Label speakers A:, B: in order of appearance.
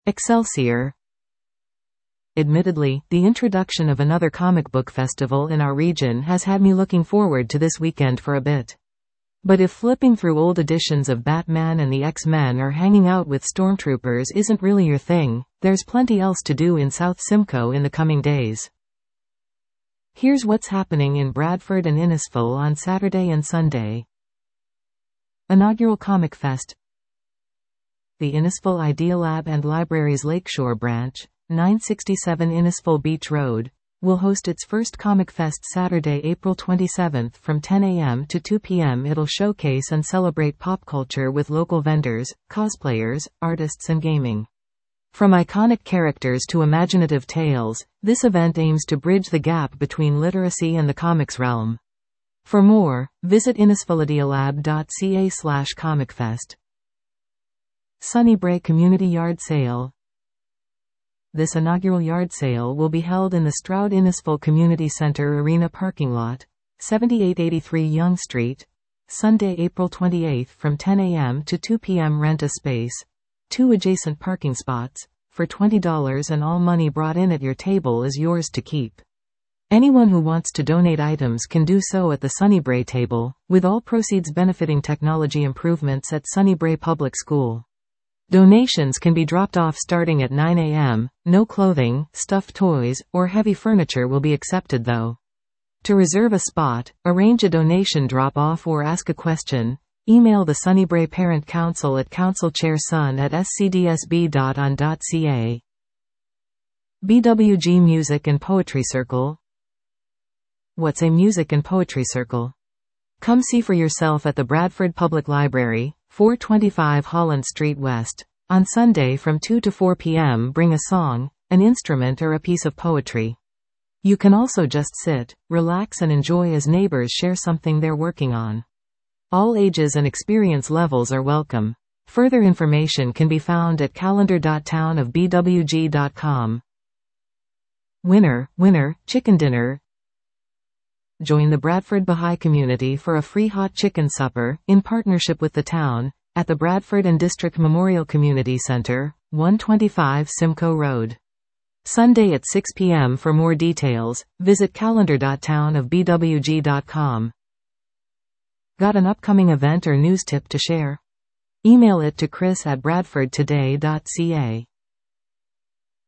A: Excelsior. Admittedly, the introduction of another comic book festival in our region has had me looking forward to this weekend for a bit. But if flipping through old editions of Batman and the X-Men or hanging out with stormtroopers isn't really your thing, there's plenty else to do in South Simcoe in the coming days. Here's what's happening in Bradford and Innisfil on Saturday and Sunday. Inaugural Comic Fest. The Innisfil Idealab and Libraries Lakeshore branch, 967 Innisfil Beach Road, will host its first Comic Fest Saturday, April 27 from 10 a.m. to 2 p.m. It'll showcase and celebrate pop culture with local vendors, cosplayers, artists and gaming. From iconic characters to imaginative tales, this event aims to bridge the gap between literacy and the comics realm. For more, visit innisfilidealab.ca/comicfest. Sunnybray Community Yard Sale. This inaugural yard sale will be held in the Stroud Innisfil Community Center Arena parking lot, 7883 Yonge Street, Sunday, April 28 from 10 a.m. to 2 p.m. Rent a space, 2 adjacent parking spots, for $20 and all money brought in at your table is yours to keep. Anyone who wants to donate items can do so at the Sunnybray table, with all proceeds benefiting technology improvements at Sunnybray Public School. Donations can be dropped off starting at 9 a.m. No clothing, stuffed toys, or heavy furniture will be accepted though. To reserve a spot, arrange a donation drop-off or ask a question, email the Sunnybray Parent Council at councilchairsun@scdsb.on.ca. BWG Music and Poetry Circle. What's a music and poetry circle? Come see for yourself at the Bradford Public Library, 425 Holland Street West. On Sunday from 2 to 4 p.m. bring a song, an instrument or a piece of poetry. You can also just sit, relax and enjoy as neighbors share something they're working on. All ages and experience levels are welcome. Further information can be found at calendar.townofbwg.com. Winner, chicken dinner. Join the Bradford Baha'i community for a free hot chicken supper, in partnership with the town, at the Bradford and District Memorial Community Center, 125 Simcoe Road. Sunday at 6 p.m. For more details, visit calendar.townofbwg.com. Got an upcoming event or news tip to share? Email it to chris@bradfordtoday.ca.